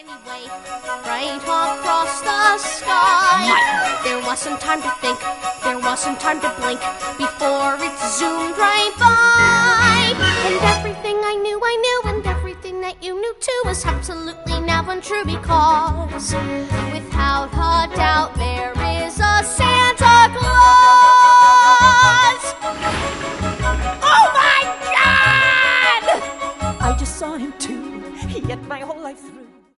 anyway, right across the sky. There wasn't time to think, there wasn't time to blink before it zoomed right by. And everything I knew, and everything that you knew too was absolutely now untrue because without a doubt there is a Santa Claus. Oh my God! I just saw him too, yet my whole life through